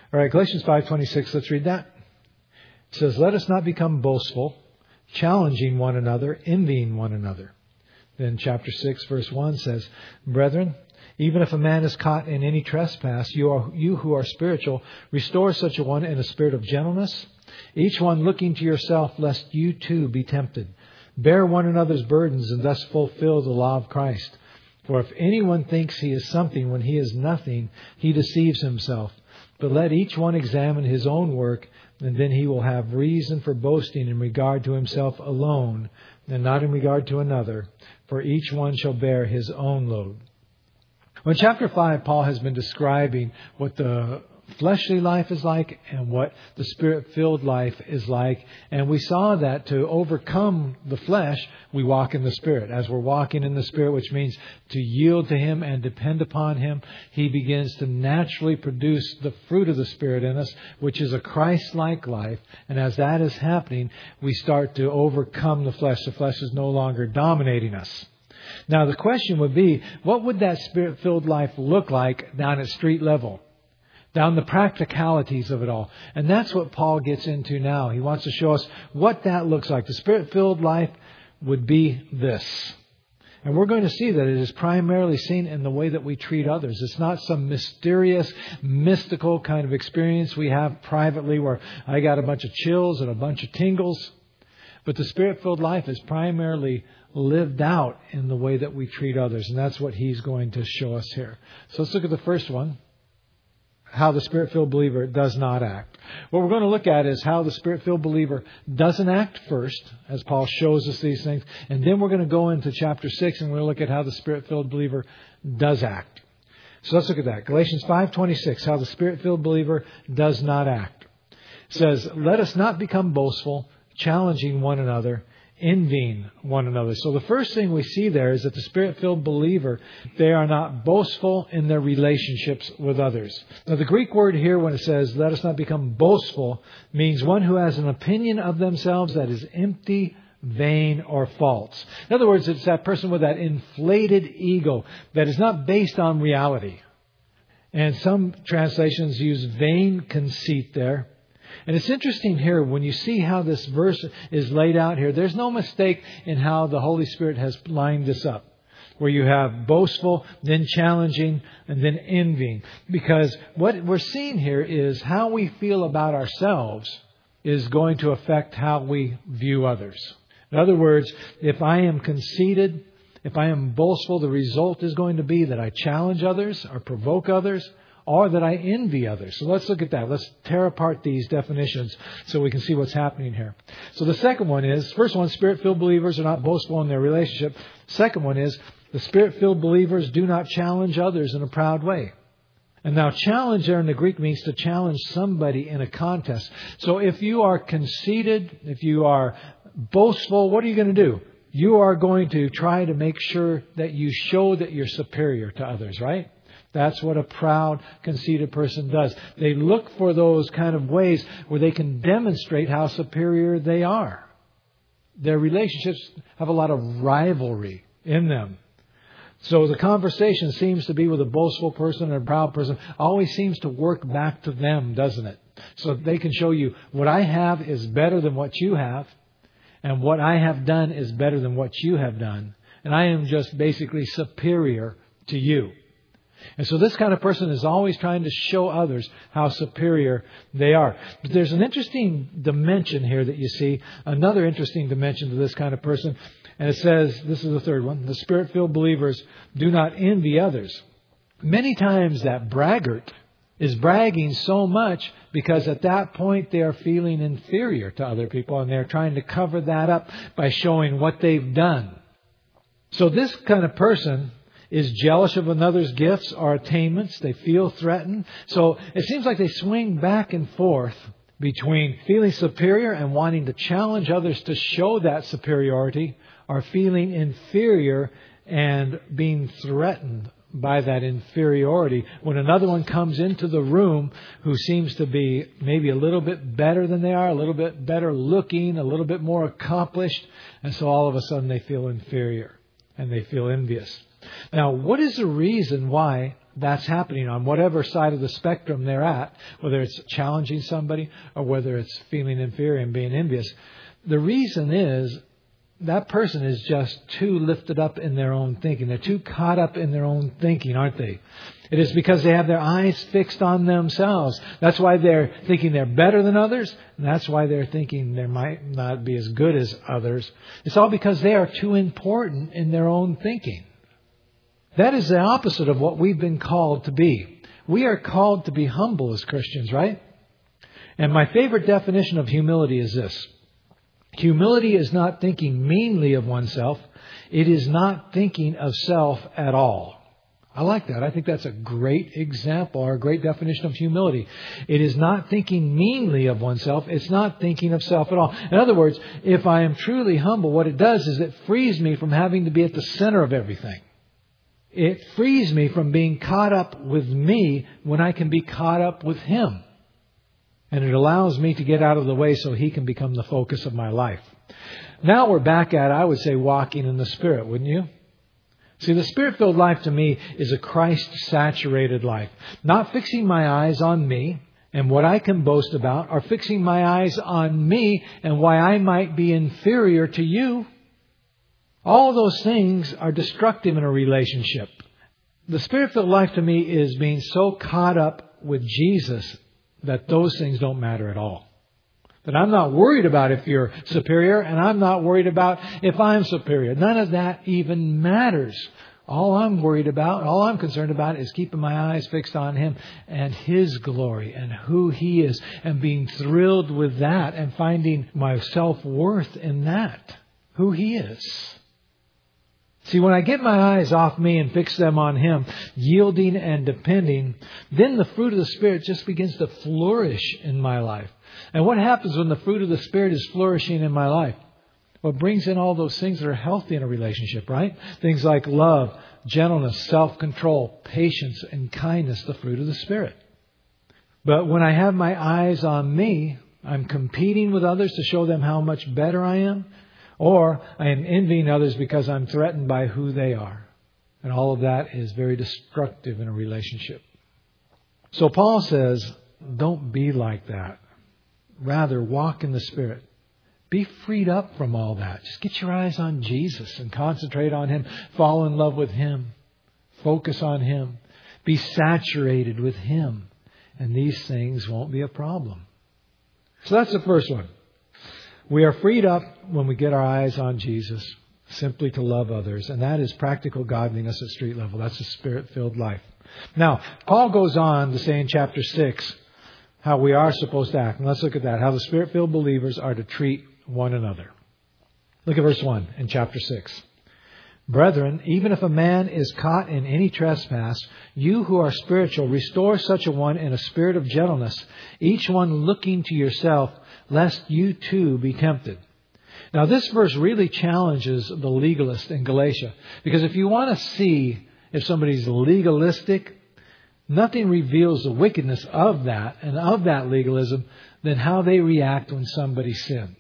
All right, Galatians 5:26, let's read that. It says, let us not become boastful, challenging one another, envying one another. Then chapter 6, verse 1 says, brethren, even if a man is caught in any trespass, you who are spiritual, restore such a one in a spirit of gentleness, each one looking to yourself, lest you too be tempted. Bear one another's burdens and thus fulfill the law of Christ. For if anyone thinks he is something when he is nothing, he deceives himself. But let each one examine his own work, and then he will have reason for boasting in regard to himself alone, and not in regard to another, for each one shall bear his own load. Well, in chapter 5, Paul has been describing what the fleshly life is like and what the Spirit-filled life is like. And we saw that to overcome the flesh, we walk in the Spirit. As we're walking in the Spirit, which means to yield to Him and depend upon Him, He begins to naturally produce the fruit of the Spirit in us, which is a Christ-like life. And as that is happening, we start to overcome the flesh. The flesh is no longer dominating us. Now, the question would be, what would that Spirit-filled life look like down at street level? Down the practicalities of it all. And that's what Paul gets into now. He wants to show us what that looks like. The Spirit-filled life would be this. And we're going to see that it is primarily seen in the way that we treat others. It's not some mysterious, mystical kind of experience we have privately where I got a bunch of chills and a bunch of tingles. But the Spirit-filled life is primarily lived out in the way that we treat others. And that's what he's going to show us here. So let's look at the first one. How the Spirit-filled believer does not act. What we're going to look at is how the Spirit-filled believer doesn't act first, as Paul shows us these things. And then we're going to go into chapter 6 and we're going to look at how the Spirit-filled believer does act. So let's look at that. Galatians 5:26, how the Spirit-filled believer does not act. It says, let us not become boastful, challenging one another, envying one another. So the first thing we see there is that the Spirit-filled believer, they are not boastful in their relationships with others. Now the Greek word here when it says, let us not become boastful, means one who has an opinion of themselves that is empty, vain, or false. In other words, it's that person with that inflated ego that is not based on reality. And some translations use vain conceit there. And it's interesting here, when you see how this verse is laid out here, there's no mistake in how the Holy Spirit has lined this up. Where you have boastful, then challenging, and then envying. Because what we're seeing here is how we feel about ourselves is going to affect how we view others. In other words, if I am conceited, if I am boastful, the result is going to be that I challenge others or provoke others, or that I envy others. So let's look at that. Let's tear apart these definitions so we can see what's happening here. So the second one is, first one, Spirit-filled believers are not boastful in their relationship. Second one is, the Spirit-filled believers do not challenge others in a proud way. And now challenge there in the Greek means to challenge somebody in a contest. So if you are conceited, if you are boastful, what are you going to do? You are going to try to make sure that you show that you're superior to others, right? That's what a proud, conceited person does. They look for those kind of ways where they can demonstrate how superior they are. Their relationships have a lot of rivalry in them. So the conversation seems to be with a boastful person and a proud person, always seems to work back to them, doesn't it? So they can show you what I have is better than what you have, and what I have done is better than what you have done. And I am just basically superior to you. And so this kind of person is always trying to show others how superior they are. But there's an interesting dimension here that you see, another interesting dimension to this kind of person. And it says, this is the third one, the Spirit-filled believers do not envy others. Many times that braggart is bragging so much because at that point they are feeling inferior to other people and they're trying to cover that up by showing what they've done. So this kind of person is jealous of another's gifts or attainments. They feel threatened. So it seems like they swing back and forth between feeling superior and wanting to challenge others to show that superiority, or feeling inferior and being threatened by that inferiority when another one comes into the room who seems to be maybe a little bit better than they are, a little bit better looking, a little bit more accomplished. And so all of a sudden they feel inferior and they feel envious. Now, what is the reason why that's happening on whatever side of the spectrum they're at, whether it's challenging somebody or whether it's feeling inferior and being envious. The reason is that person is just too lifted up in their own thinking. They're too caught up in their own thinking, aren't they? It is because they have their eyes fixed on themselves. That's why they're thinking they're better than others. And that's why they're thinking they might not be as good as others. It's all because they are too important in their own thinking. That is the opposite of what we've been called to be. We are called to be humble as Christians, right? And my favorite definition of humility is this. Humility is not thinking meanly of oneself. It is not thinking of self at all. I like that. I think that's a great example or a great definition of humility. It is not thinking meanly of oneself. It's not thinking of self at all. In other words, if I am truly humble, what it does is it frees me from having to be at the center of everything. It frees me from being caught up with me when I can be caught up with Him. And it allows me to get out of the way so He can become the focus of my life. Now we're back at, I would say, walking in the Spirit, wouldn't you? See, the Spirit-filled life to me is a Christ-saturated life. Not fixing my eyes on me and what I can boast about, or fixing my eyes on me and why I might be inferior to you. All those things are destructive in a relationship. The Spirit-filled life to me is being so caught up with Jesus that those things don't matter at all. That I'm not worried about if you're superior, and I'm not worried about if I'm superior. None of that even matters. All I'm worried about, all I'm concerned about is keeping my eyes fixed on Him and His glory and who He is, and being thrilled with that and finding my self-worth in that, who He is. See, when I get my eyes off me and fix them on Him, yielding and depending, then the fruit of the Spirit just begins to flourish in my life. And what happens when the fruit of the Spirit is flourishing in my life? Well, it brings in all those things that are healthy in a relationship, right? Things like love, gentleness, self-control, patience, and kindness, the fruit of the Spirit. But when I have my eyes on me, I'm competing with others to show them how much better I am. Or I am envying others because I'm threatened by who they are. And all of that is very destructive in a relationship. So Paul says, don't be like that. Rather, walk in the Spirit. Be freed up from all that. Just get your eyes on Jesus and concentrate on Him. Fall in love with Him. Focus on Him. Be saturated with Him. And these things won't be a problem. So that's the first one. We are freed up when we get our eyes on Jesus, simply to love others. And that is practical godliness at street level. That's a Spirit-filled life. Now, Paul goes on to say in chapter 6 how we are supposed to act. And let's look at that. How the Spirit-filled believers are to treat one another. Look at verse 1 in chapter 6. Brethren, even if a man is caught in any trespass, you who are spiritual, restore such a one in a spirit of gentleness, each one looking to yourself, lest you too be tempted. Now this verse really challenges the legalist in Galatia. Because if you want to see if somebody's legalistic, nothing reveals the wickedness of that and of that legalism than how they react when somebody sins.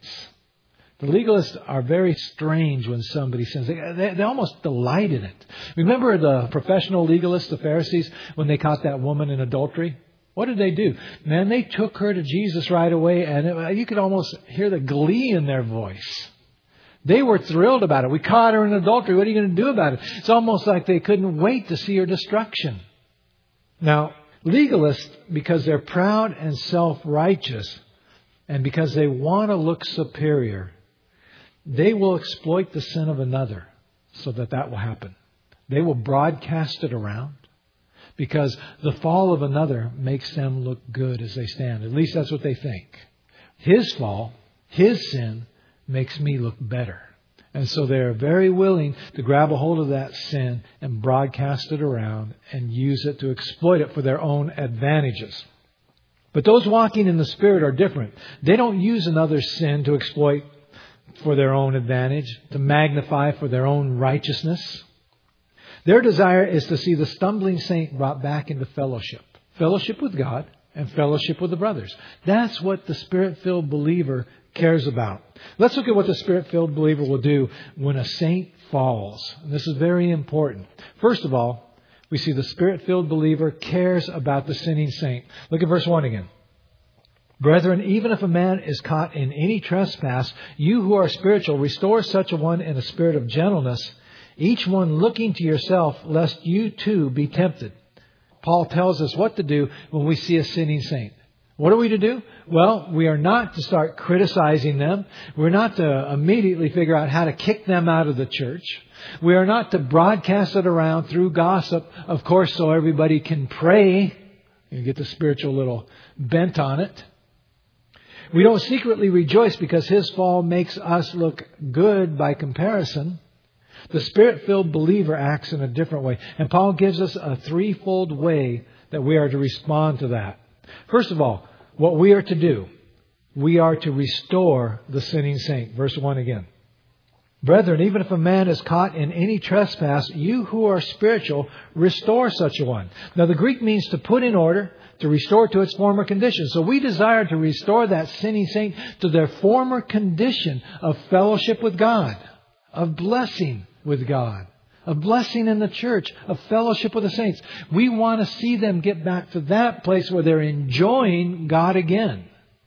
The legalists are very strange when somebody sins. They almost delight in it. Remember the professional legalists, the Pharisees, when they caught that woman in adultery? What did they do? Man, they took her to Jesus right away, and you could almost hear the glee in their voice. They were thrilled about it. We caught her in adultery. What are you going to do about it? It's almost like they couldn't wait to see her destruction. Now, legalists, because they're proud and self-righteous, and because they want to look superior, they will exploit the sin of another so that will happen. They will broadcast it around because the fall of another makes them look good as they stand. At least that's what they think. His fall, his sin, makes me look better. And so they're very willing to grab a hold of that sin and broadcast it around and use it to exploit it for their own advantages. But those walking in the Spirit are different. They don't use another's sin to exploit for their own advantage, to magnify for their own righteousness. Their desire is to see the stumbling saint brought back into fellowship. Fellowship with God and fellowship with the brothers. That's what the Spirit-filled believer cares about. Let's look at what the Spirit-filled believer will do when a saint falls. And this is very important. First of all, We see the Spirit-filled believer cares about the sinning saint. Look at verse 1 again. Brethren, even if a man is caught in any trespass, you who are spiritual, restore such a one in a spirit of gentleness, each one looking to yourself, lest you too be tempted. Paul tells us what to do when we see a sinning saint. What are we to do? Well, we are not to start criticizing them. We're not to immediately figure out how to kick them out of the church. We are not to broadcast it around through gossip, of course, so everybody can pray. You get the spiritual little bent on it. We don't secretly rejoice because his fall makes us look good by comparison. The Spirit-filled believer acts in a different way. And Paul gives us a threefold way that we are to respond to that. First of all, what we are to do, we are to restore the sinning saint. Verse 1 again. Brethren, even if a man is caught in any trespass, you who are spiritual, restore such a one. Now the Greek means to put in order, to restore to its former condition. So we desire to restore that sinning saint to their former condition of fellowship with God, of blessing with God, of blessing in the church, of fellowship with the saints. We want to see them get back to that place where they're enjoying God again.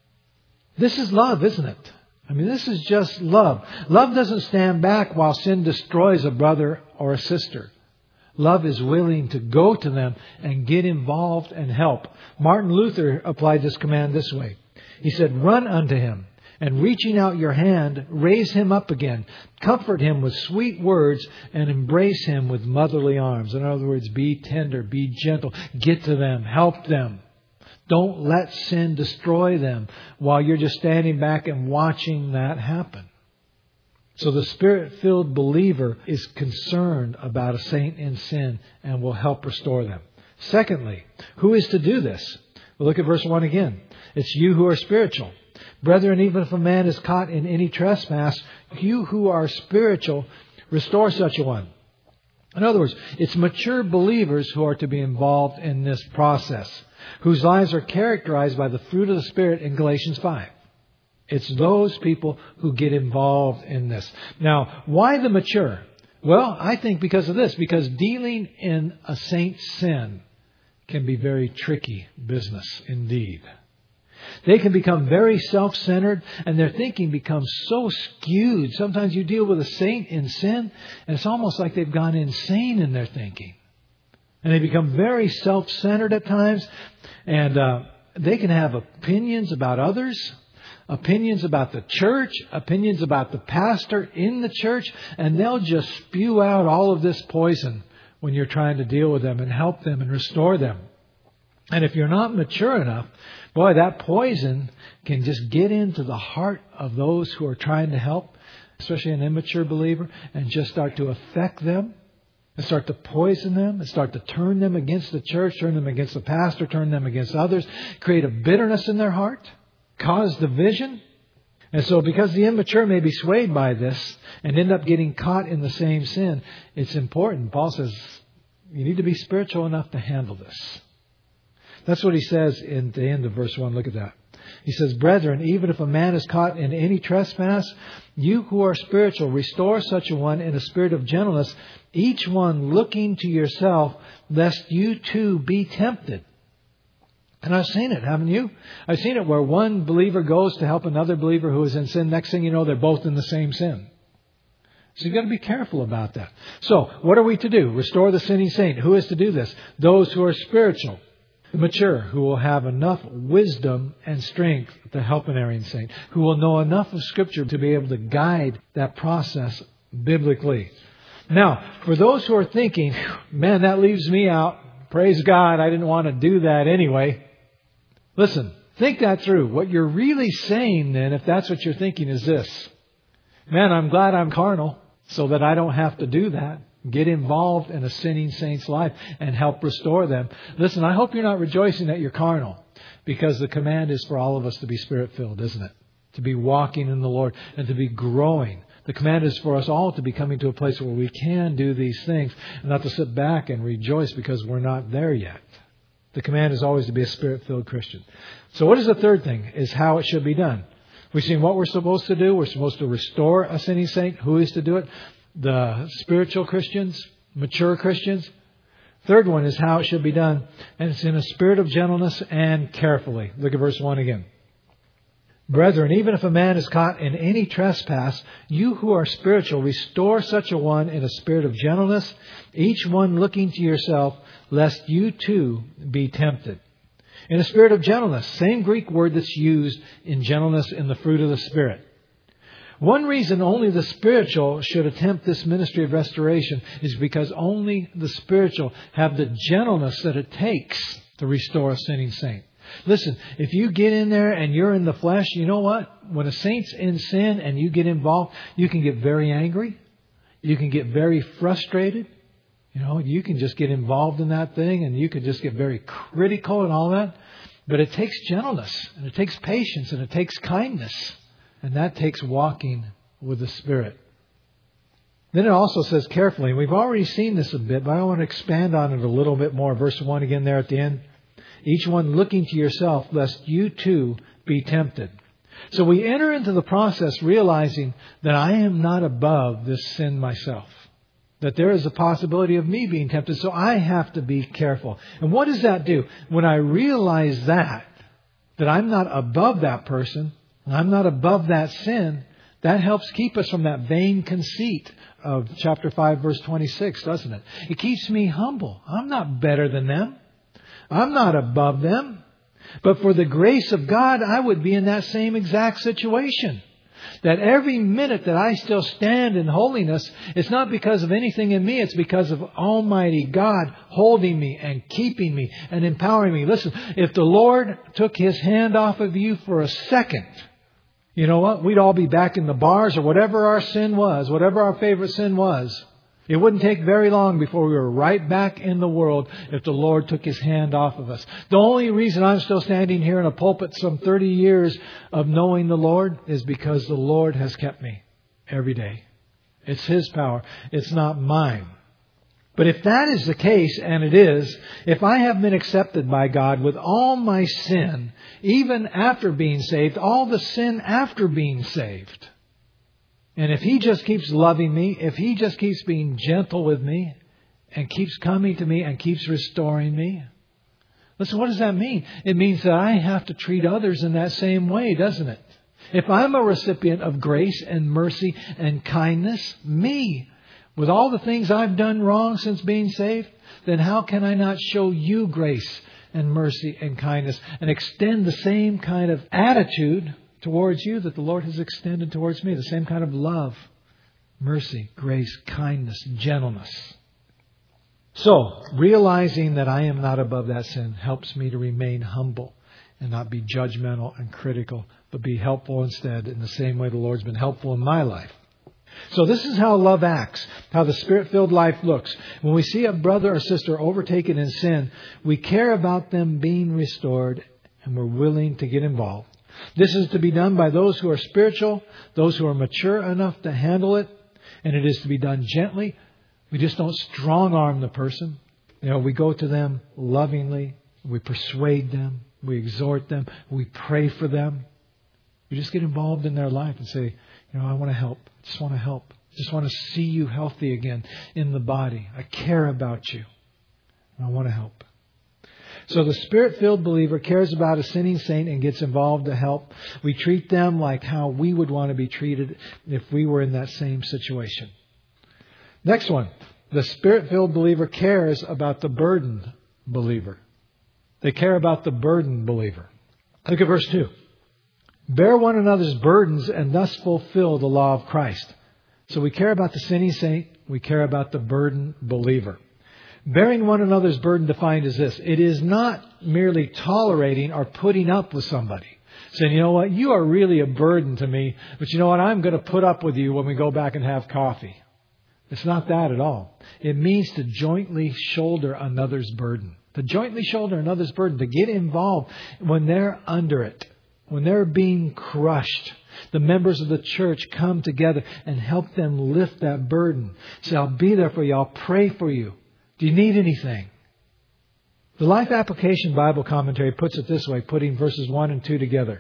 This is love, isn't it? I mean, this is just love. Love doesn't stand back while sin destroys a brother or a sister. Love is willing to go to them and get involved and help. Martin Luther applied this command this way. He said, run unto him, and reaching out your hand, raise him up again. Comfort him with sweet words and embrace him with motherly arms. In other words, be tender, be gentle, get to them, help them. Don't let sin destroy them while you're just standing back and watching that happen. So the Spirit-filled believer is concerned about a saint in sin and will help restore them. Secondly, who is to do this? Well, look at verse 1 again. It's you who are spiritual. Brethren, even if a man is caught in any trespass, you who are spiritual, restore such a one. In other words, it's mature believers who are to be involved in this process, whose lives are characterized by the fruit of the Spirit in Galatians 5. It's those people who get involved in this. Now, why the mature? Well, I think because of this. Because dealing in a saint's sin can be very tricky business indeed. They can become very self-centered and their thinking becomes so skewed. Sometimes you deal with a saint in sin and it's almost like they've gone insane in their thinking. And they become very self-centered at times. And they can have opinions about others, opinions about the church, opinions about the pastor in the church. And they'll just spew out all of this poison when you're trying to deal with them and help them and restore them. And if you're not mature enough, boy, that poison can just get into the heart of those who are trying to help, especially an immature believer, and just start to affect them. And start to poison them and start to turn them against the church, turn them against the pastor, turn them against others, create a bitterness in their heart, cause division. And so because the immature may be swayed by this and end up getting caught in the same sin, it's important. Paul says you need to be spiritual enough to handle this. That's what he says in the end of verse 1. Look at that. He says, Brethren, even if a man is caught in any trespass, you who are spiritual, restore such a one in a spirit of gentleness, each one looking to yourself, lest you too be tempted. And I've seen it, haven't you? I've seen it where one believer goes to help another believer who is in sin. Next thing you know, they're both in the same sin. So you've got to be careful about that. So what are we to do? Restore the sinning saint. Who is to do this? Those who are spiritual. Mature, who will have enough wisdom and strength to help an erring saint, who will know enough of Scripture to be able to guide that process biblically. Now, for those who are thinking, man, that leaves me out. Praise God, I didn't want to do that anyway. Listen, think that through. What you're really saying then, if that's what you're thinking, is this. Man, I'm glad I'm carnal so that I don't have to do that. Get involved in a sinning saint's life and help restore them. Listen, I hope you're not rejoicing that you're carnal, because the command is for all of us to be Spirit-filled, isn't it? To be walking in the Lord and to be growing. The command is for us all to be coming to a place where we can do these things and not to sit back and rejoice because we're not there yet. The command is always to be a Spirit-filled Christian. So what is the third thing? Is how it should be done. We've seen what we're supposed to do. We're supposed to restore a sinning saint. Who is to do it? The spiritual Christians, mature Christians. Third one is how it should be done. And it's in a spirit of gentleness and carefully. Look at verse 1 again. Brethren, even if a man is caught in any trespass, you who are spiritual, restore such a one in a spirit of gentleness, each one looking to yourself, lest you too be tempted. In a spirit of gentleness, same Greek word that's used in gentleness in the fruit of the Spirit. One reason only the spiritual should attempt this ministry of restoration is because only the spiritual have the gentleness that it takes to restore a sinning saint. Listen, if you get in there and you're in the flesh, you know what? When a saint's in sin and you get involved, you can get very angry. You can get very frustrated. You can just get involved in that thing and you can just get very critical and all that. But it takes gentleness and it takes patience and it takes kindness. And that takes walking with the Spirit. Then it also says carefully. And we've already seen this a bit, but I want to expand on it a little bit more. Verse 1 again there at the end. Each one looking to yourself, lest you too be tempted. So we enter into the process realizing that I am not above this sin myself. That there is a possibility of me being tempted. So I have to be careful. And what does that do? When I realize that I'm not above that person, and I'm not above that sin, that helps keep us from that vain conceit of chapter 5, verse 26, doesn't it? It keeps me humble. I'm not better than them. I'm not above them. But for the grace of God, I would be in that same exact situation. That every minute that I still stand in holiness, it's not because of anything in me. It's because of Almighty God holding me and keeping me and empowering me. Listen, if the Lord took His hand off of you for a second, you know what? We'd all be back in the bars or whatever our sin was, whatever our favorite sin was. It wouldn't take very long before we were right back in the world if the Lord took His hand off of us. The only reason I'm still standing here in a pulpit some 30 years of knowing the Lord is because the Lord has kept me every day. It's His power. It's not mine. But if that is the case, and it is, if I have been accepted by God with all my sin, even after being saved, all the sin after being saved, and if He just keeps loving me, if He just keeps being gentle with me and keeps coming to me and keeps restoring me. Listen, what does that mean? It means that I have to treat others in that same way, doesn't it? If I'm a recipient of grace and mercy and kindness, me, with all the things I've done wrong since being saved, then how can I not show you grace and mercy and kindness and extend the same kind of attitude towards you that the Lord has extended towards me? The same kind of love, mercy, grace, kindness, gentleness. So, realizing that I am not above that sin helps me to remain humble and not be judgmental and critical, but be helpful instead in the same way the Lord's been helpful in my life. So this is how love acts, how the Spirit-filled life looks. When we see a brother or sister overtaken in sin, we care about them being restored and we're willing to get involved. This is to be done by those who are spiritual, those who are mature enough to handle it, and it is to be done gently. We just don't strong-arm the person. We go to them lovingly. We persuade them. We exhort them. We pray for them. We just get involved in their life and say, I want to help. I just want to help. I just want to see you healthy again in the body. I care about you. And I want to help. So the Spirit-filled believer cares about a sinning saint and gets involved to help. We treat them like how we would want to be treated if we were in that same situation. Next one. The Spirit-filled believer cares about the burdened believer. They care about the burdened believer. Look at verse 2. Bear one another's burdens and thus fulfill the law of Christ. So we care about the sinning saint. We care about the burdened believer. Bearing one another's burden defined as this. It is not merely tolerating or putting up with somebody. Saying, you know what, you are really a burden to me, but you know what, I'm going to put up with you when we go back and have coffee. It's not that at all. It means to jointly shoulder another's burden. To jointly shoulder another's burden. To get involved when they're under it. When they're being crushed. The members of the church come together and help them lift that burden. Say, I'll be there for you. I'll pray for you. Do you need anything? The Life Application Bible Commentary puts it this way, putting verses 1 and 2 together.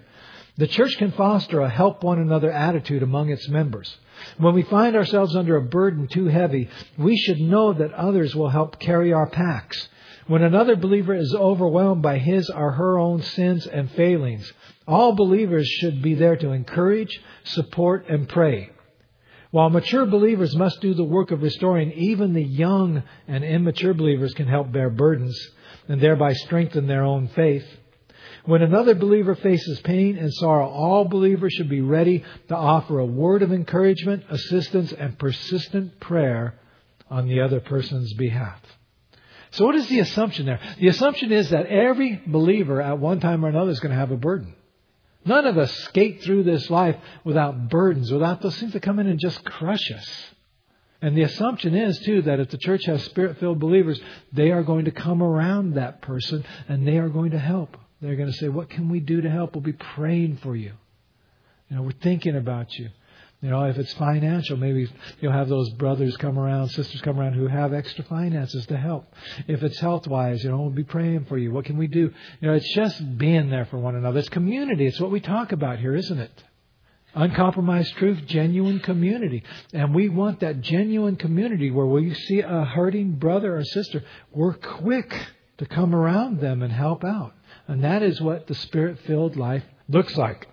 The church can foster a help one another attitude among its members. When we find ourselves under a burden too heavy, we should know that others will help carry our packs. When another believer is overwhelmed by his or her own sins and failings, all believers should be there to encourage, support, and pray. While mature believers must do the work of restoring, even the young and immature believers can help bear burdens and thereby strengthen their own faith. When another believer faces pain and sorrow, all believers should be ready to offer a word of encouragement, assistance, and persistent prayer on the other person's behalf. So what is the assumption there? The assumption is that every believer at one time or another is going to have a burden. None of us skate through this life without burdens, without those things that come in and just crush us. And the assumption is, too, that if the church has Spirit-filled believers, they are going to come around that person and they are going to help. They're going to say, what can we do to help? We'll be praying for you. We're thinking about you. If it's financial, maybe you'll have those brothers come around, sisters come around who have extra finances to help. If it's health-wise, we'll be praying for you. What can we do? It's just being there for one another. It's community. It's what we talk about here, isn't it? Uncompromised truth, genuine community. And we want that genuine community where we see a hurting brother or sister, we're quick to come around them and help out. And that is what the Spirit-filled life looks like.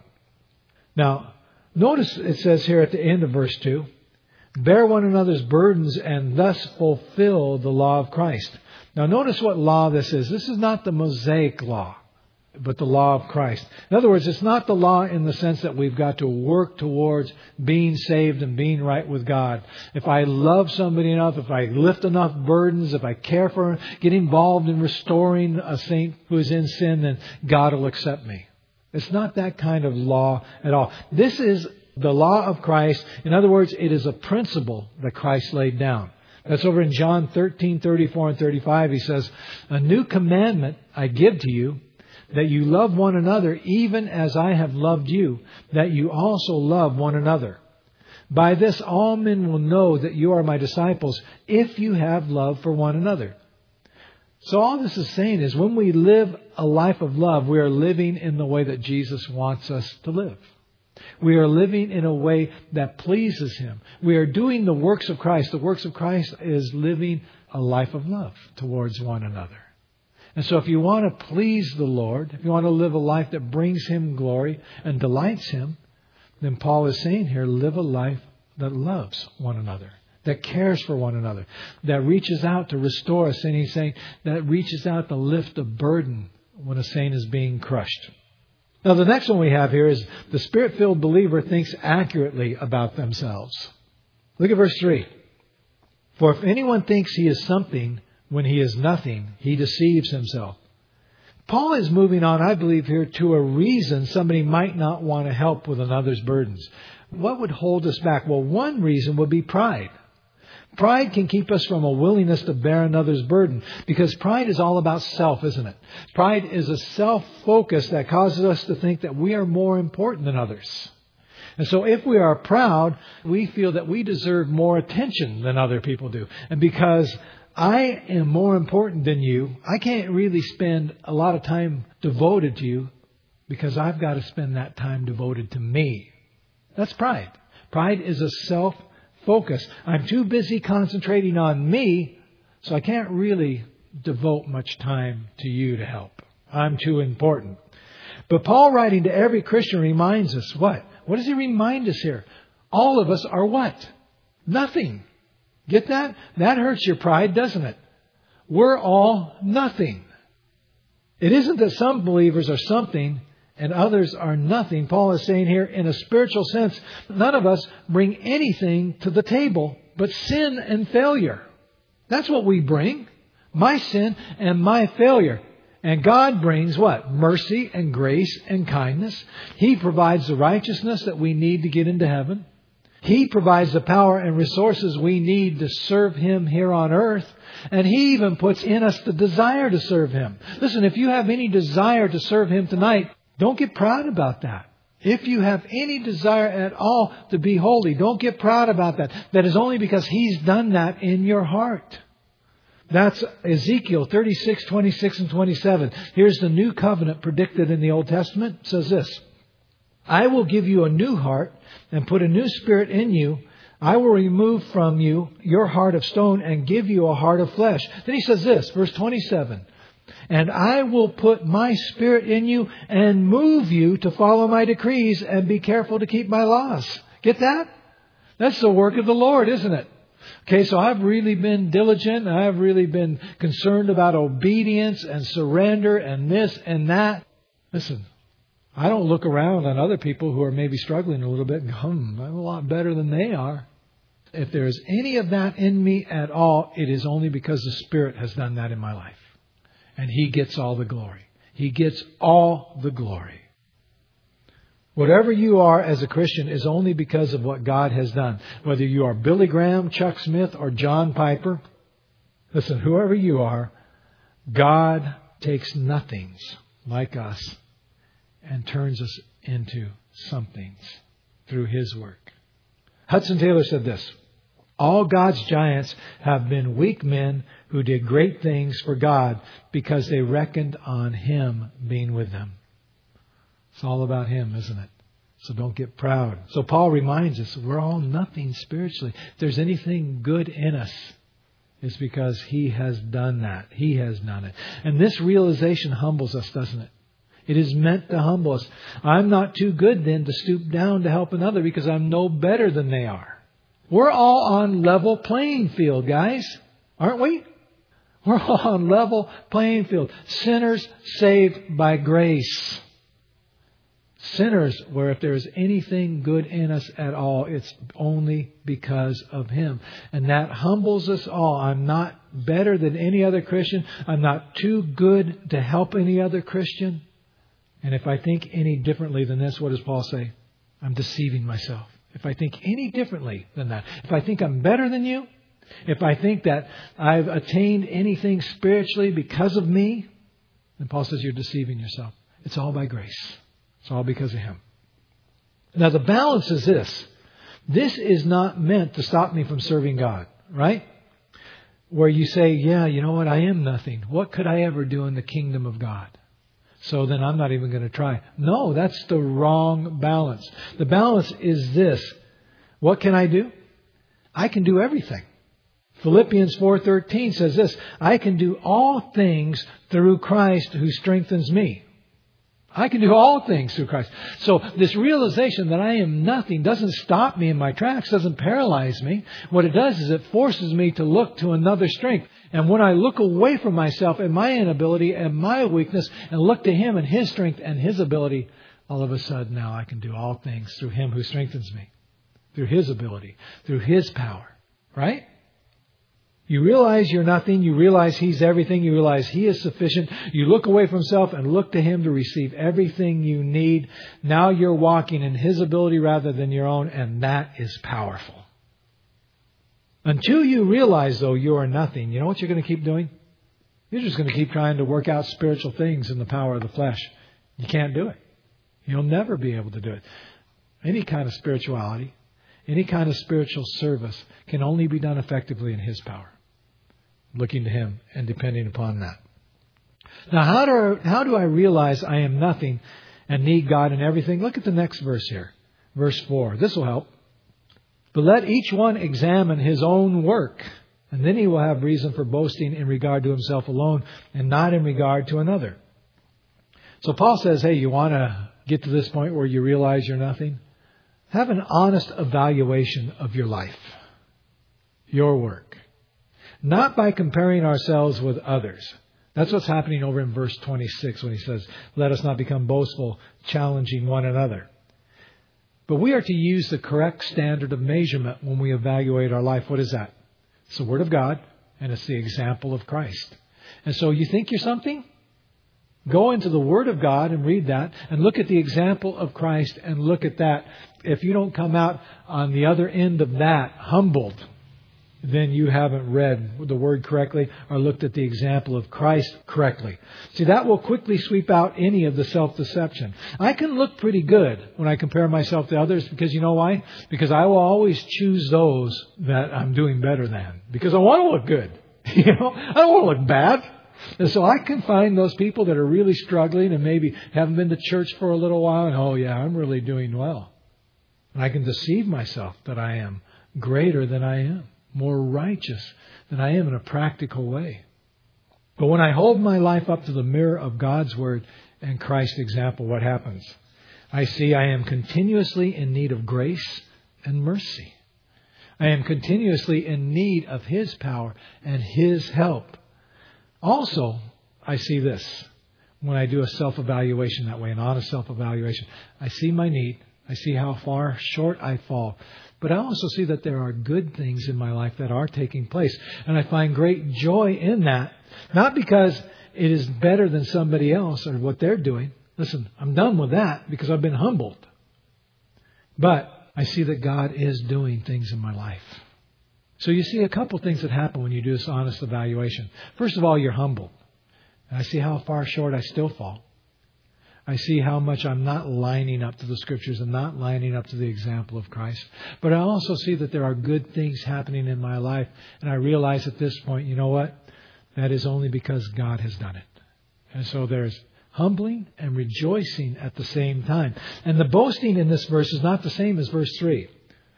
Now, notice it says here at the end of verse 2, bear one another's burdens and thus fulfill the law of Christ. Now notice what law this is. This is not the Mosaic law, but the law of Christ. In other words, it's not the law in the sense that we've got to work towards being saved and being right with God. If I love somebody enough, if I lift enough burdens, if I care for them, get involved in restoring a saint who is in sin, then God will accept me. It's not that kind of law at all. This is the law of Christ. In other words, it is a principle that Christ laid down. That's over in John 13:34 and 35. He says, a new commandment I give to you, that you love one another even as I have loved you, that you also love one another. By this all men will know that you are my disciples if you have love for one another. So all this is saying is when we live a life of love, we are living in the way that Jesus wants us to live. We are living in a way that pleases Him. We are doing the works of Christ. The works of Christ is living a life of love towards one another. And so if you want to please the Lord, if you want to live a life that brings Him glory and delights Him, then Paul is saying here, live a life that loves one another, that cares for one another, that reaches out to restore a saint. He's saying that reaches out to lift a burden when a saint is being crushed. Now the next one we have here is the Spirit-filled believer thinks accurately about themselves. Look at verse 3. For if anyone thinks he is something when he is nothing, he deceives himself. Paul is moving on, I believe, here to a reason somebody might not want to help with another's burdens. What would hold us back? Well, one reason would be pride. Pride can keep us from a willingness to bear another's burden, because pride is all about self, isn't it? Pride is a self-focus that causes us to think that we are more important than others. And so if we are proud, we feel that we deserve more attention than other people do. And because I am more important than you, I can't really spend a lot of time devoted to you because I've got to spend that time devoted to me. That's pride. Pride is a self-focus. I'm too busy concentrating on me, so I can't really devote much time to you to help. I'm too important. But Paul, writing to every Christian, reminds us what? What does he remind us here? All of us are what? Nothing. Get that? That hurts your pride, doesn't it? We're all nothing. It isn't that some believers are something and others are nothing. Paul is saying here, in a spiritual sense, none of us bring anything to the table but sin and failure. That's what we bring. My sin and my failure. And God brings what? Mercy and grace and kindness. He provides the righteousness that we need to get into heaven. He provides the power and resources we need to serve Him here on earth. And He even puts in us the desire to serve Him. Listen, if you have any desire to serve Him tonight, don't get proud about that. If you have any desire at all to be holy, don't get proud about that. That is only because He's done that in your heart. That's Ezekiel 36, 26 and 27. Here's the new covenant predicted in the Old Testament. It says this. I will give you a new heart and put a new spirit in you. I will remove from you your heart of stone and give you a heart of flesh. Then he says this, verse 27. And I will put my spirit in you and move you to follow my decrees and be careful to keep my laws. Get that? That's the work of the Lord, isn't it? Okay, so I've really been diligent. I've really been concerned about obedience and surrender and this and that. Listen, I don't look around on other people who are maybe struggling a little bit and go, I'm a lot better than they are. If there is any of that in me at all, it is only because the Spirit has done that in my life. And He gets all the glory. He gets all the glory. Whatever you are as a Christian is only because of what God has done. Whether you are Billy Graham, Chuck Smith, or John Piper. Listen, whoever you are, God takes nothings like us and turns us into somethings through His work. Hudson Taylor said this, all God's giants have been weak men who did great things for God because they reckoned on Him being with them. It's all about Him, isn't it? So don't get proud. So Paul reminds us we're all nothing spiritually. If there's anything good in us, it's because He has done that. He has done it. And this realization humbles us, doesn't it? It is meant to humble us. I'm not too good then to stoop down to help another because I'm no better than they are. We're all on level playing field, guys. Aren't we? We're all on level playing field. Sinners saved by grace. Sinners, where if there is anything good in us at all, it's only because of Him. And that humbles us all. I'm not better than any other Christian. I'm not too good to help any other Christian. And if I think any differently than this, what does Paul say? I'm deceiving myself. If I think any differently than that, if I think I'm better than you, if I think that I've attained anything spiritually because of me, then Paul says you're deceiving yourself. It's all by grace. It's all because of Him. Now the balance is this. This is not meant to stop me from serving God, right? Where you say, yeah, you know what? I am nothing. What could I ever do in the kingdom of God? So then I'm not even going to try. No, that's the wrong balance. The balance is this. What can I do? I can do everything. Philippians 4:13 says this. I can do all things through Christ who strengthens me. I can do all things through Christ. So this realization that I am nothing doesn't stop me in my tracks, doesn't paralyze me. What it does is it forces me to look to another strength. And when I look away from myself and my inability and my weakness and look to Him and His strength and His ability, all of a sudden now I can do all things through Him who strengthens me. Through His ability, through His power. Right? You realize you're nothing. You realize He's everything. You realize He is sufficient. You look away from self and look to Him to receive everything you need. Now you're walking in His ability rather than your own, and that is powerful. Until you realize, though, you are nothing, you know what you're going to keep doing? You're just going to keep trying to work out spiritual things in the power of the flesh. You can't do it. You'll never be able to do it. Any kind of spirituality, any kind of spiritual service can only be done effectively in His power. Looking to Him and depending upon that. Now, how do I realize I am nothing and need God in everything? Look at the next verse here. Verse 4. This will help. But let each one examine his own work, and then he will have reason for boasting in regard to himself alone and not in regard to another. So Paul says, hey, you want to get to this point where you realize you're nothing? Have an honest evaluation of your life, your work. Not by comparing ourselves with others. That's what's happening over in verse 26 when he says, let us not become boastful, challenging one another. But we are to use the correct standard of measurement when we evaluate our life. What is that? It's the Word of God, and it's the example of Christ. And so you think you're something? Go into the Word of God and read that and look at the example of Christ and look at that. If you don't come out on the other end of that humbled, then you haven't read the Word correctly or looked at the example of Christ correctly. See, that will quickly sweep out any of the self-deception. I can look pretty good when I compare myself to others because you know why? Because I will always choose those that I'm doing better than. Because I want to look good. I don't want to look bad. And so I can find those people that are really struggling and maybe haven't been to church for a little while. And, oh, yeah, I'm really doing well. And I can deceive myself that I am greater than I am, more righteous than I am in a practical way. But when I hold my life up to the mirror of God's Word and Christ's example, what happens? I see I am continuously in need of grace and mercy. I am continuously in need of His power and His help. Also, I see this when I do a self-evaluation that way, an honest self-evaluation. I see my need. I see how far short I fall. But I also see that there are good things in my life that are taking place. And I find great joy in that. Not because it is better than somebody else or what they're doing. Listen, I'm done with that because I've been humbled. But I see that God is doing things in my life. So you see a couple things that happen when you do this honest evaluation. First of all, you're humbled. I see how far short I still fall. I see how much I'm not lining up to the Scriptures and not lining up to the example of Christ. But I also see that there are good things happening in my life. And I realize at this point, you know what? That is only because God has done it. And so there's humbling and rejoicing at the same time. And the boasting in this verse is not the same as verse 3.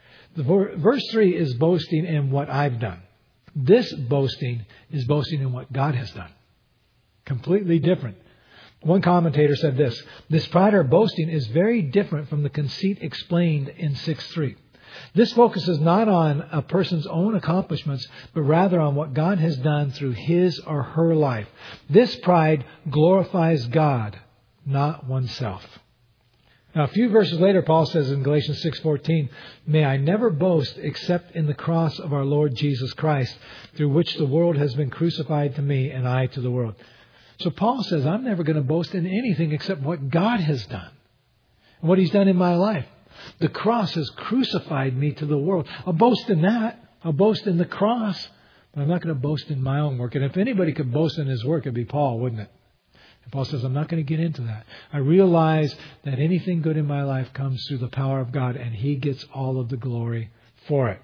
Verse 3 is boasting in what I've done. This boasting is boasting in what God has done. Completely different. One commentator said this pride or boasting is very different from the conceit explained in 6:3. This focuses not on a person's own accomplishments, but rather on what God has done through his or her life. This pride glorifies God, not oneself. Now, a few verses later, Paul says in Galatians 6:14, "May I never boast except in the cross of our Lord Jesus Christ, through which the world has been crucified to me and I to the world." So Paul says, I'm never going to boast in anything except what God has done, what He's done in my life. The cross has crucified me to the world. I'll boast in that. I'll boast in the cross, but I'm not going to boast in my own work. And if anybody could boast in his work, it'd be Paul, wouldn't it? And Paul says, I'm not going to get into that. I realize that anything good in my life comes through the power of God, and He gets all of the glory for it.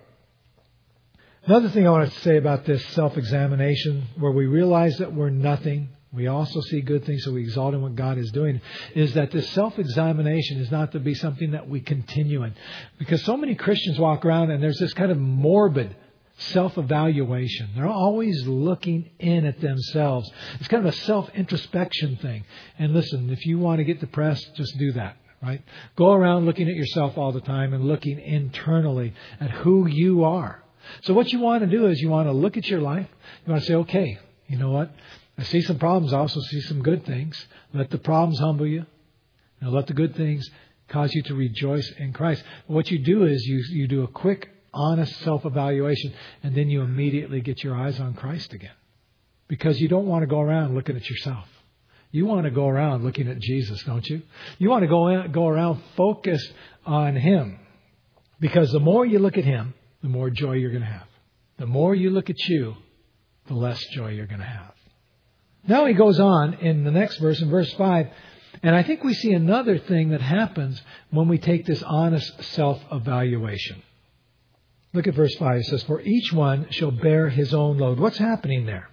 Another thing I want to say about this self-examination, where we realize that we're nothing, we also see good things, so we exalt in what God is doing, is that this self-examination is not to be something that we continue in. Because so many Christians walk around and there's this kind of morbid self-evaluation. They're always looking in at themselves. It's kind of a self-introspection thing. And listen, if you want to get depressed, just do that, right? Go around looking at yourself all the time and looking internally at who you are. So what you want to do is you want to look at your life. You want to say, okay, you know what? I see some problems. I also see some good things. Let the problems humble you. And let the good things cause you to rejoice in Christ. What you do is you do a quick, honest self-evaluation, and then you immediately get your eyes on Christ again. Because you don't want to go around looking at yourself. You want to go around looking at Jesus, don't you? You want to go around focused on Him. Because the more you look at Him, the more joy you're going to have. The more you look at you, the less joy you're going to have. Now he goes on in the next verse, in verse 5, and I think we see another thing that happens when we take this honest self-evaluation. Look at verse 5. It says, "For each one shall bear his own load." What's happening there?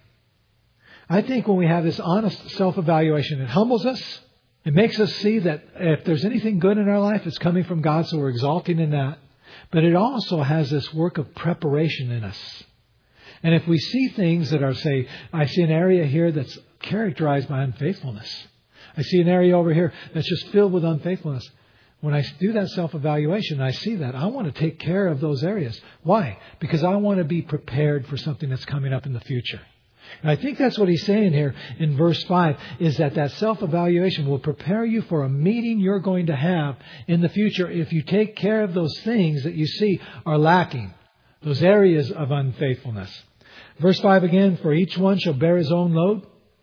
I think when we have this honest self-evaluation, it humbles us. It makes us see that if there's anything good in our life, it's coming from God, so we're exalting in that. But it also has this work of preparation in us. And if we see things that are, say, I see an area here that's characterized by unfaithfulness. I see an area over here that's just filled with unfaithfulness. When I do that self-evaluation, I see that. I want to take care of those areas. Why? Because I want to be prepared for something that's coming up in the future. And I think that's what he's saying here in verse 5, is that self-evaluation will prepare you for a meeting you're going to have in the future if you take care of those things that you see are lacking, those areas of unfaithfulness. Verse 5 again, "For each one shall bear his own load."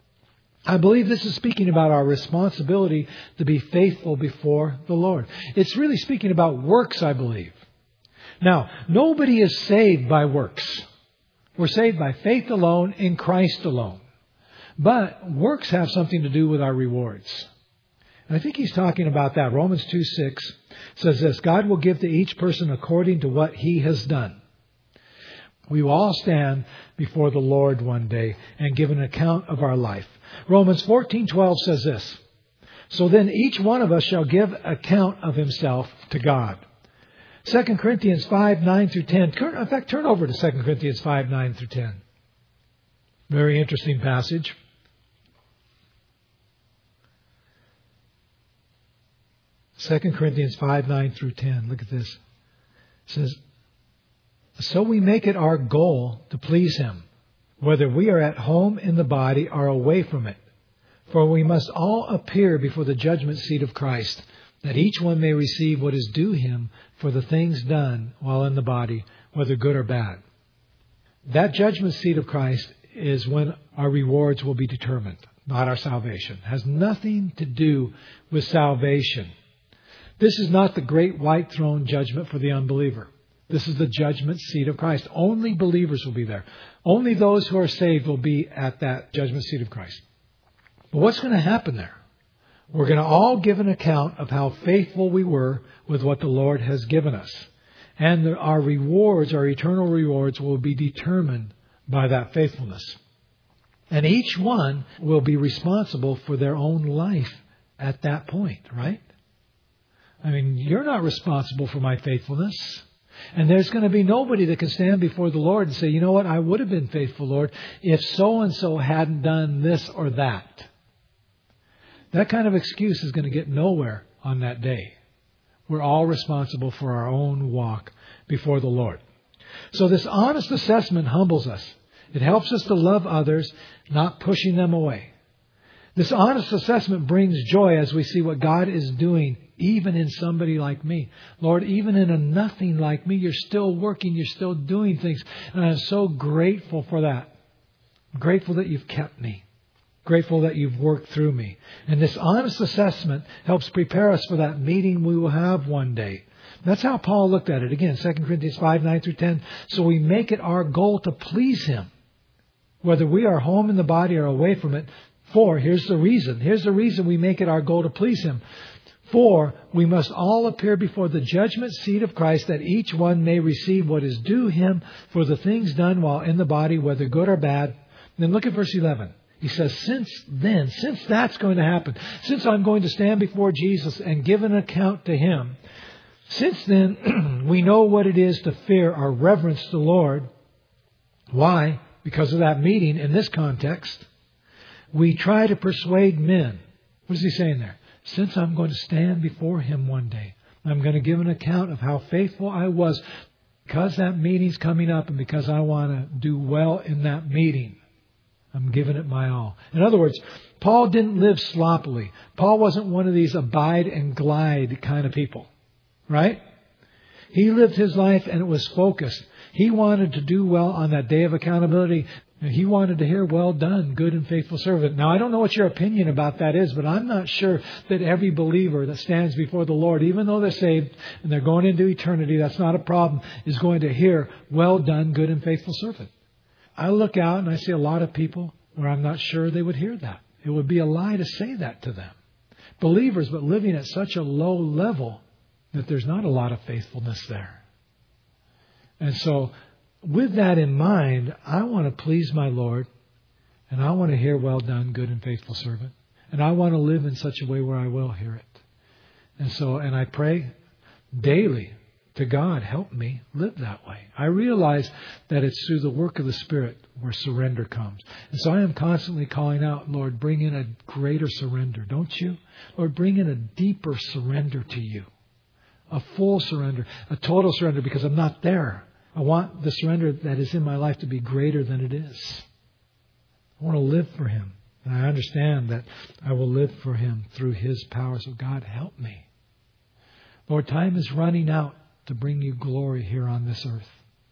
I believe this is speaking about our responsibility to be faithful before the Lord. It's really speaking about works, I believe. Now, nobody is saved by works. We're saved by faith alone, in Christ alone. But works have something to do with our rewards. And I think he's talking about that. Romans 2:6 says this, "God will give to each person according to what he has done." We will all stand before the Lord one day and give an account of our life. Romans 14:12 says this, so then each one of us shall give account of himself to God. 2 Corinthians 5:9-10. In fact, turn over to 2 Corinthians 5:9-10. Very interesting passage. Second Corinthians 5:9-10. Look at this. It says, so we make it our goal to please Him, whether we are at home in the body or away from it. For we must all appear before the judgment seat of Christ, that each one may receive what is due him for the things done while in the body, whether good or bad. That judgment seat of Christ is when our rewards will be determined, not our salvation. It has nothing to do with salvation. This is not the great white throne judgment for the unbeliever. This is the judgment seat of Christ. Only believers will be there. Only those who are saved will be at that judgment seat of Christ. But what's going to happen there? We're going to all give an account of how faithful we were with what the Lord has given us. And our rewards, our eternal rewards, will be determined by that faithfulness. And each one will be responsible for their own life at that point, right? I mean, you're not responsible for my faithfulness. And there's going to be nobody that can stand before the Lord and say, you know what, I would have been faithful, Lord, if so-and-so hadn't done this or that. That kind of excuse is going to get nowhere on that day. We're all responsible for our own walk before the Lord. So this honest assessment humbles us. It helps us to love others, not pushing them away. This honest assessment brings joy as we see what God is doing, even in somebody like me. Lord, even in a nothing like me, you're still working, you're still doing things. And I'm so grateful for that. I'm grateful that you've kept me. Grateful that you've worked through me. And this honest assessment helps prepare us for that meeting we will have one day. That's how Paul looked at it. Again, 2 Corinthians 5:9-10. So we make it our goal to please Him, whether we are home in the body or away from it. For, here's the reason. Here's the reason we make it our goal to please Him. For we must all appear before the judgment seat of Christ, that each one may receive what is due him for the things done while in the body, whether good or bad. And then look at verse 11. He says, since that's going to happen, since I'm going to stand before Jesus and give an account to Him, since then we know what it is to fear or reverence the Lord. Why? Because of that meeting in this context. We try to persuade men. What is he saying there? Since I'm going to stand before Him one day, I'm going to give an account of how faithful I was, because that meeting's coming up and because I want to do well in that meeting. I'm giving it my all. In other words, Paul didn't live sloppily. Paul wasn't one of these abide and glide kind of people, right? He lived his life and it was focused. He wanted to do well on that day of accountability. And he wanted to hear, well done, good and faithful servant. Now, I don't know what your opinion about that is, but I'm not sure that every believer that stands before the Lord, even though they're saved and they're going into eternity, that's not a problem, is going to hear, well done, good and faithful servant. I look out and I see a lot of people where I'm not sure they would hear that. It would be a lie to say that to them. Believers, but living at such a low level that there's not a lot of faithfulness there. And so, with that in mind, I want to please my Lord, and I want to hear, well done, good and faithful servant. And I want to live in such a way where I will hear it. And I pray daily to God, help me live that way. I realize that it's through the work of the Spirit where surrender comes. And so I am constantly calling out, Lord, bring in a greater surrender, don't you? Lord, bring in a deeper surrender to you. A full surrender, a total surrender, because I'm not there. I want the surrender that is in my life to be greater than it is. I want to live for Him. And I understand that I will live for Him through His power. So God, help me. Lord, time is running out to bring you glory here on this earth.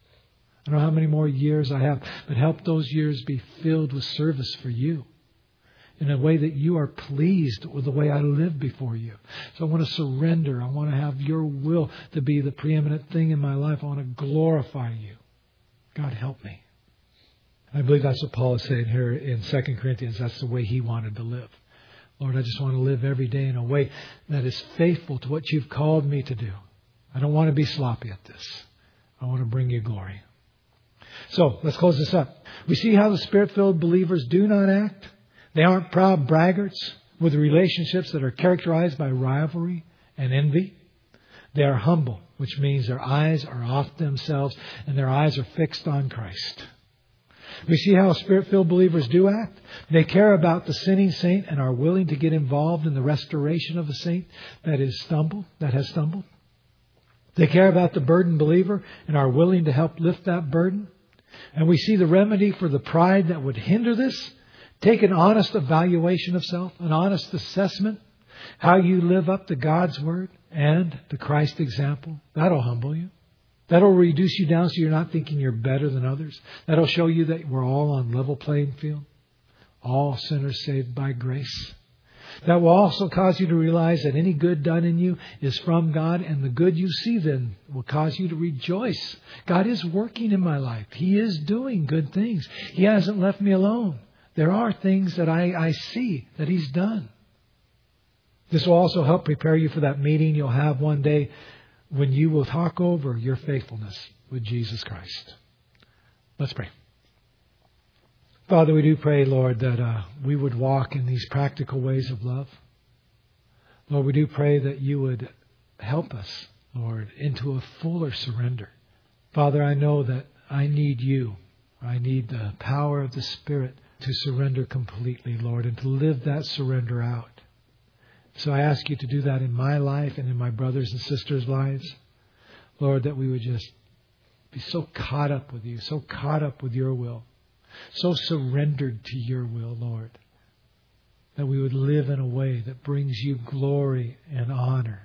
I don't know how many more years I have, but help those years be filled with service for you in a way that you are pleased with the way I live before you. So I want to surrender. I want to have your will to be the preeminent thing in my life. I want to glorify you. God, help me. I believe that's what Paul is saying here in 2 Corinthians. That's the way he wanted to live. Lord, I just want to live every day in a way that is faithful to what you've called me to do. I don't want to be sloppy at this. I want to bring you glory. So let's close this up. We see how the Spirit-filled believers do not act. They aren't proud braggarts with relationships that are characterized by rivalry and envy. They are humble, which means their eyes are off themselves and their eyes are fixed on Christ. We see how Spirit-filled believers do act. They care about the sinning saint and are willing to get involved in the restoration of a saint that has stumbled. They care about the burdened believer and are willing to help lift that burden. And we see the remedy for the pride that would hinder this. Take an honest evaluation of self, an honest assessment, how you live up to God's Word and the Christ example. That'll humble you. That'll reduce you down so you're not thinking you're better than others. That'll show you that we're all on level playing field. All sinners saved by grace. That will also cause you to realize that any good done in you is from God, and the good you see then will cause you to rejoice. God is working in my life. He is doing good things. He hasn't left me alone. There are things that I see that He's done. This will also help prepare you for that meeting you'll have one day when you will talk over your faithfulness with Jesus Christ. Let's pray. Father, we do pray, Lord, that we would walk in these practical ways of love. Lord, we do pray that you would help us, Lord, into a fuller surrender. Father, I know that I need you. I need the power of the Spirit to surrender completely, Lord, and to live that surrender out. So I ask you to do that in my life and in my brothers and sisters' lives. Lord, that we would just be so caught up with you, so caught up with your will, so surrendered to your will, Lord, that we would live in a way that brings you glory and honor.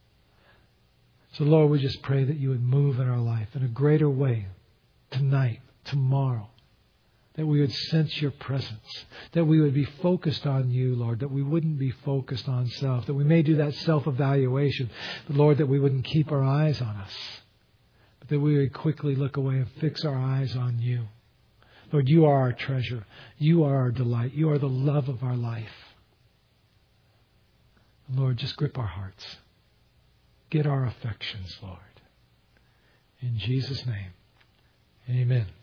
So, Lord, we just pray that you would move in our life in a greater way tonight, tomorrow, that we would sense your presence, that we would be focused on you, Lord, that we wouldn't be focused on self, that we may do that self-evaluation, but, Lord, that we wouldn't keep our eyes on us, but that we would quickly look away and fix our eyes on you. Lord, you are our treasure. You are our delight. You are the love of our life. Lord, just grip our hearts. Get our affections, Lord. In Jesus' name, amen.